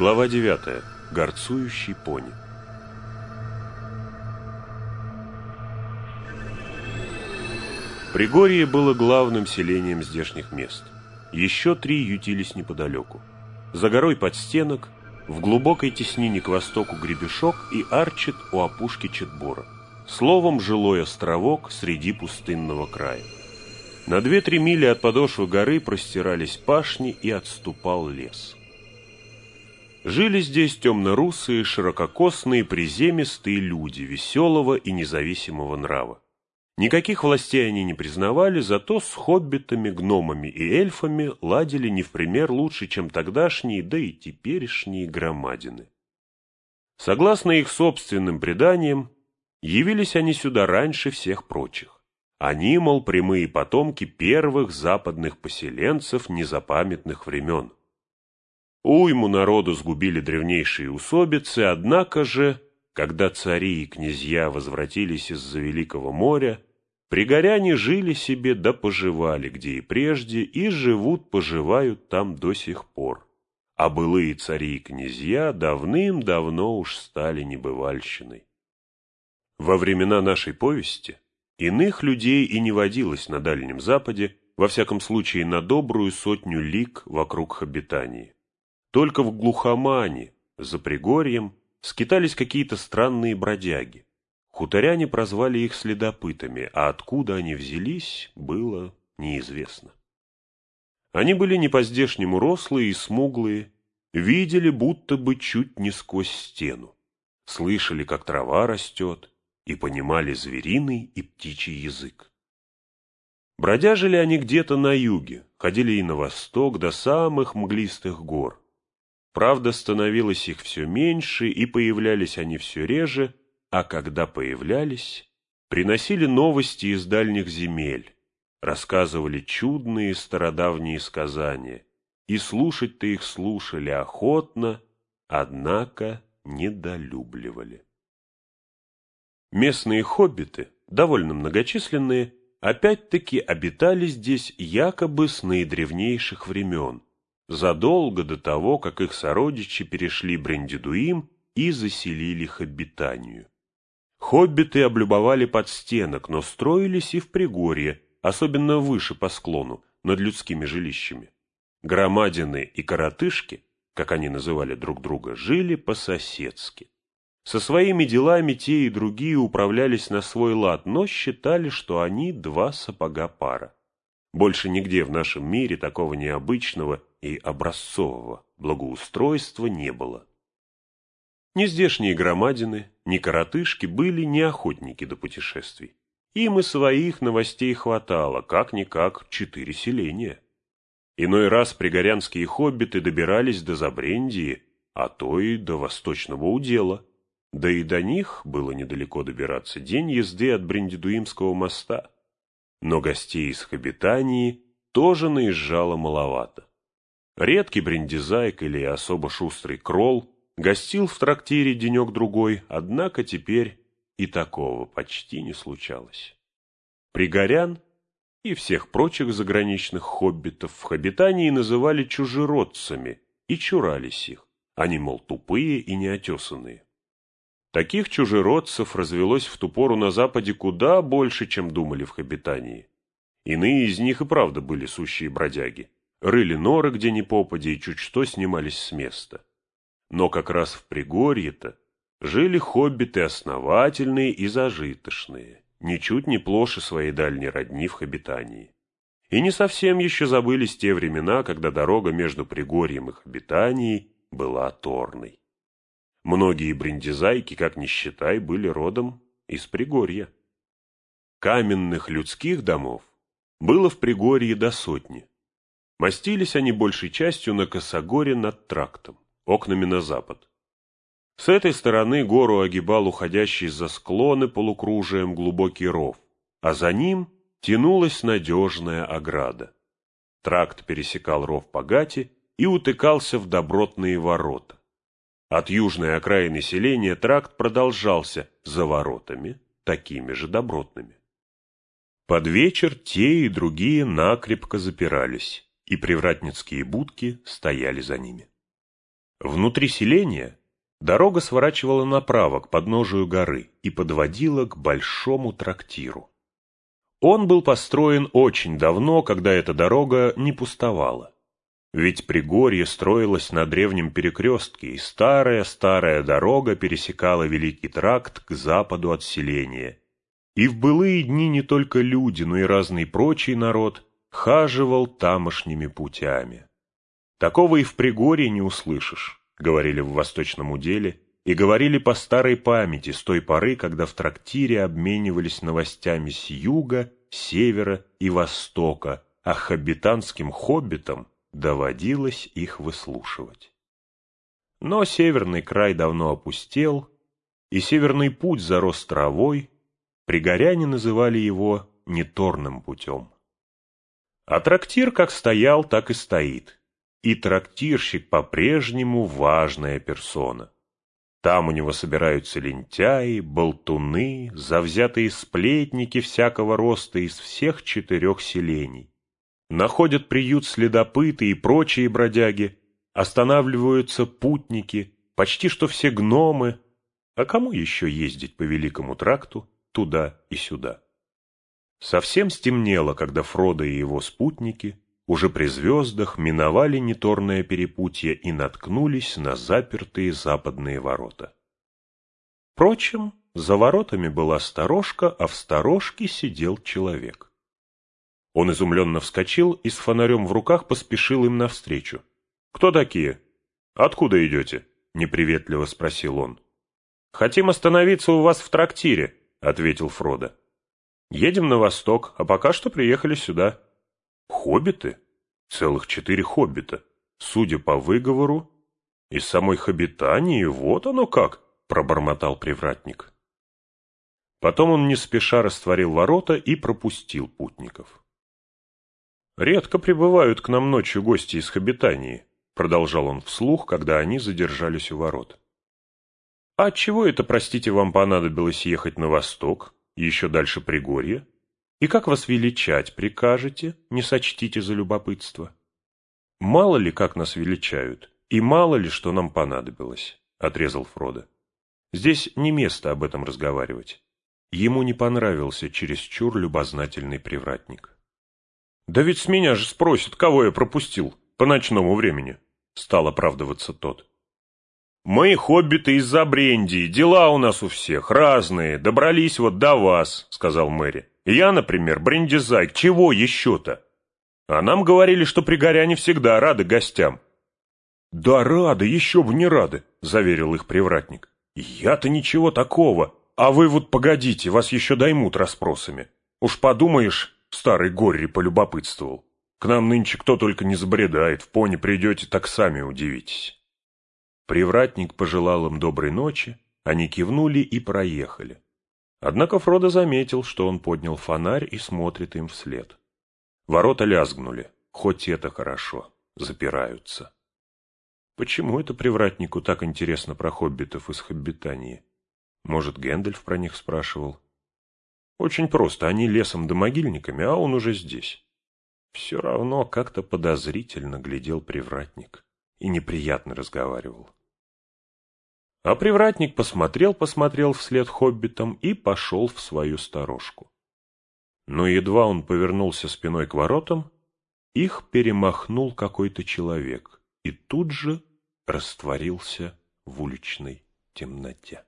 Глава 9. Горцующий пони. Пригорье было главным селением здешних мест. Еще 3 ютились неподалеку. За горой Подстенок, в глубокой теснине к востоку Гребешок и Арчит у опушки Четбора. Словом, жилой островок среди пустынного края. На 2-3 мили от подошвы горы простирались пашни и отступал лес. Жили здесь темно-русые, ширококосные, приземистые люди веселого и независимого нрава. Никаких властей они не признавали, зато с хоббитами, гномами и эльфами ладили не в пример лучше, чем тогдашние, да и теперешние громадины. Согласно их собственным преданиям, явились они сюда раньше всех прочих. Они, мол, прямые потомки первых западных поселенцев незапамятных времен. Уйму народу сгубили древнейшие усобицы, однако же, когда цари и князья возвратились из-за Великого моря, пригоряне жили себе да поживали, где и прежде, и живут-поживают там до сих пор. А былые цари и князья давным-давно уж стали небывальщиной. Во времена нашей повести иных людей и не водилось на Дальнем Западе, во всяком случае на добрую 100 лиг вокруг Хоббитании. Только в глухомане, за Пригорьем, скитались какие-то странные бродяги. Хуторяне прозвали их следопытами, а откуда они взялись, было неизвестно. Они были не по-здешнему рослые и смуглые, видели будто бы чуть не сквозь стену, слышали, как трава растет, и понимали звериный и птичий язык. Бродяжили они где-то на юге, ходили и на восток до самых мглистых гор. Правда, становилось их все меньше, и появлялись они все реже, а когда появлялись, приносили новости из дальних земель, рассказывали чудные стародавние сказания, и слушать-то их слушали охотно, однако недолюбливали. Местные хоббиты, довольно многочисленные, опять-таки обитали здесь якобы с наидревнейших времен, задолго до того, как их сородичи перешли Брендидуим и заселили Хоббитанию. Хоббиты облюбовали Подстенок, но строились и в Пригорье, особенно выше по склону, над людскими жилищами. Громадины и коротышки, как они называли друг друга, жили по-соседски. Со своими делами те и другие управлялись на свой лад, но считали, что они 2 сапога пара. Больше нигде в нашем мире такого необычного и образцового благоустройства не было. Ни здешние громадины, ни коротышки были не охотники до путешествий. Им и своих новостей хватало, как-никак 4 селения. Иной раз пригорянские хоббиты добирались до Забрендии, а то и до Восточного удела. Да и до них было недалеко добираться, день езды от Брендидуимского моста. Но гостей из Хоббитании тоже наезжало маловато. Редкий брендизайк или особо шустрый кролл гостил в трактире денек-другой, однако теперь и такого почти не случалось. Пригорян и всех прочих заграничных хоббитов в Хоббитании называли чужеродцами и чурались их. Они, мол, тупые и неотесанные. Таких чужеродцев развелось в ту пору на Западе куда больше, чем думали в Хоббитании. Иные из них и правда были сущие бродяги. Рыли норы где ни попадя и чуть что снимались с места. Но как раз в Пригорье-то жили хоббиты основательные и зажиточные, ничуть не плоше своей дальней родни в Хоббитании. И не совсем еще забылись те времена, когда дорога между Пригорьем и Хоббитанией была торной. Многие брендизайки, как ни считай, были родом из Пригорья. Каменных людских домов было в Пригорье до 100. Мостились они большей частью на косогоре над трактом, окнами на запад. С этой стороны гору огибал уходящий за склоны полукружием глубокий ров, а за ним тянулась надежная ограда. Тракт пересекал ров по гате и утыкался в добротные ворота. От южной окраины селения тракт продолжался за воротами, такими же добротными. Под вечер те и другие накрепко запирались, и привратницкие будки стояли за ними. Внутри селения дорога сворачивала направо к подножию горы и подводила к большому трактиру. Он был построен очень давно, когда эта дорога не пустовала. Ведь Пригорье строилось на древнем перекрестке, и старая-старая дорога пересекала Великий тракт к западу от селения. И в былые дни не только люди, но и разный прочий народ хаживал тамошними путями. Такого и в Пригорье не услышишь, говорили в Восточном уделе, и говорили по старой памяти с той поры, когда в трактире обменивались новостями с юга, севера и востока, а хоббитанским хоббитам доводилось их выслушивать. Но северный край давно опустел, и северный путь зарос травой, пригоряне называли его неторным путем. А трактир как стоял, так и стоит, и трактирщик по-прежнему важная персона. Там у него собираются лентяи, болтуны, завзятые сплетники всякого роста из всех 4 селений. Находят приют следопыты и прочие бродяги, останавливаются путники, почти что все гномы. А кому еще ездить по Великому тракту туда и сюда? Совсем стемнело, когда Фродо и его спутники уже при звездах миновали неторное перепутье и наткнулись на запертые западные ворота. Впрочем, за воротами была сторожка, а в сторожке сидел человек. Он изумленно вскочил и с фонарем в руках поспешил им навстречу. «Кто такие? Откуда идете?» — неприветливо спросил он. «Хотим остановиться у вас в трактире», — ответил Фродо. «Едем на восток, а пока что приехали сюда». «Хоббиты? Целых 4 хоббита. Судя по выговору, из самой Хоббитании, вот оно как!» — пробормотал привратник. Потом он не спеша растворил ворота и пропустил путников. «Редко прибывают к нам ночью гости из Хоббитании», — продолжал он вслух, когда они задержались у ворот. «А отчего это, простите, вам понадобилось ехать на восток, еще дальше Пригорья? И как вас величать прикажете, не сочтите за любопытство?» «Мало ли, как нас величают, и мало ли, что нам понадобилось», — отрезал Фродо. «Здесь не место об этом разговаривать». Ему не понравился чересчур любознательный привратник. «Да ведь с меня же спросят, кого я пропустил по ночному времени», — стал оправдываться тот. «Мы, хоббиты из Забрендии, дела у нас у всех разные, добрались вот до вас», — сказал Мэри. «Я, например, брендизайк, чего еще-то? А нам говорили, что пригоряне всегда рады гостям». «Да рады, еще бы не рады», — заверил их привратник. «Я-то ничего такого, а вы вот погодите, вас еще доймут расспросами. Уж подумаешь, старый Горри полюбопытствовал. К нам нынче кто только не забредает, в пони придете, так сами удивитесь». Привратник пожелал им доброй ночи, они кивнули и проехали. Однако Фродо заметил, что он поднял фонарь и смотрит им вслед. Ворота лязгнули, хоть это хорошо, запираются. Почему это привратнику так интересно про хоббитов из Хоббитании? Может, Гэндальф про них спрашивал? Очень просто, они лесом да могильниками, а он уже здесь. Все равно как-то подозрительно глядел привратник и неприятно разговаривал. А привратник посмотрел вслед хоббитам и пошел в свою сторожку. Но едва он повернулся спиной к воротам, их перемахнул какой-то человек и тут же растворился в уличной темноте.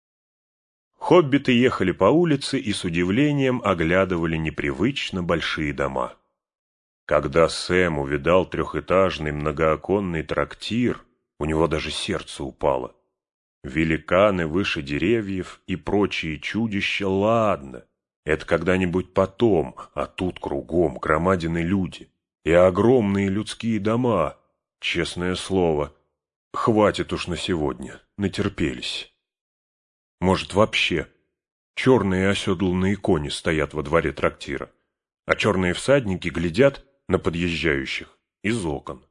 Хоббиты ехали по улице и с удивлением оглядывали непривычно большие дома. Когда Сэм увидал 3-этажный многооконный трактир, у него даже сердце упало. Великаны выше деревьев и прочие чудища, ладно, это когда-нибудь потом, а тут кругом громадины люди и огромные людские дома. Честное слово, хватит уж на сегодня, натерпелись. Может, вообще черные оседланные кони стоят во дворе трактира, а черные всадники глядят на подъезжающих из окон.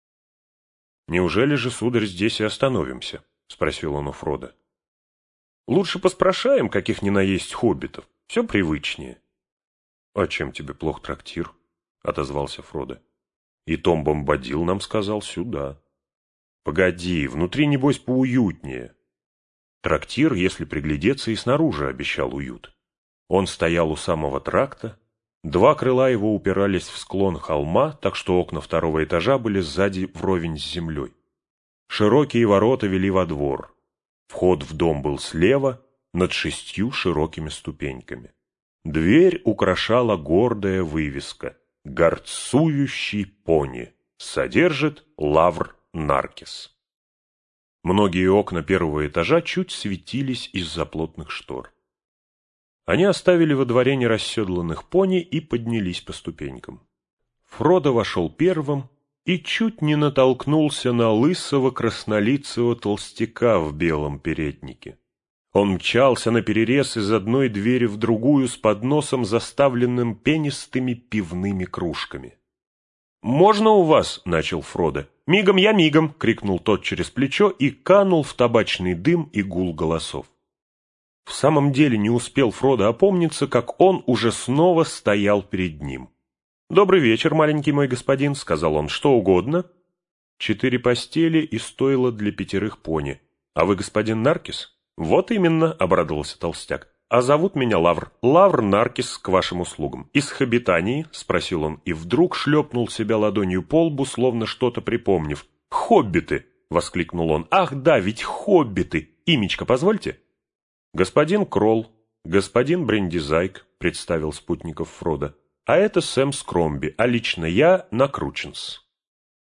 «Неужели же, сударь, здесь и остановимся?» — спросил он у Фродо. «Лучше поспрашаем, каких ни на есть хоббитов, все привычнее». «А чем тебе плох трактир?» — отозвался Фродо. «И Том Бомбадил нам сказал сюда». Погоди, внутри, небось, поуютнее. Трактир, если приглядеться, и снаружи обещал уют. Он стоял у самого тракта, два крыла его упирались в склон холма, так что окна второго этажа были сзади вровень с землей. Широкие ворота вели во двор. Вход в дом был слева, над 6 широкими ступеньками. Дверь украшала гордая вывеска «Горцующий пони. Содержит Лавр Наркис». Многие окна первого этажа чуть светились из-за плотных штор. Они оставили во дворе нерасседланных пони и поднялись по ступенькам. Фродо вошел первым и чуть не натолкнулся на лысого краснолицего толстяка в белом переднике. Он мчался наперерез из одной двери в другую с подносом, заставленным пенистыми пивными кружками. «Можно у вас?» — начал Фродо. «Мигом я мигом!» — крикнул тот через плечо и канул в табачный дым и гул голосов. В самом деле не успел Фродо опомниться, как он уже снова стоял перед ним. «Добрый вечер, маленький мой господин», — сказал он, — «что угодно?» 4 постели и стойло для 5 пони. «А вы господин Наркис?» «Вот именно», — обрадовался толстяк. «А зовут меня Лавр. Лавр Наркис к вашим услугам. Из Хоббитании?» — спросил он, и вдруг шлепнул себя ладонью по лбу, словно что-то припомнив. «Хоббиты!» — воскликнул он. «Ах да, ведь хоббиты! Имечко позвольте?» «Господин Кролл, господин Брендизайк», — представил спутников Фродо. «А это Сэм Скромби, а лично я Накрученс».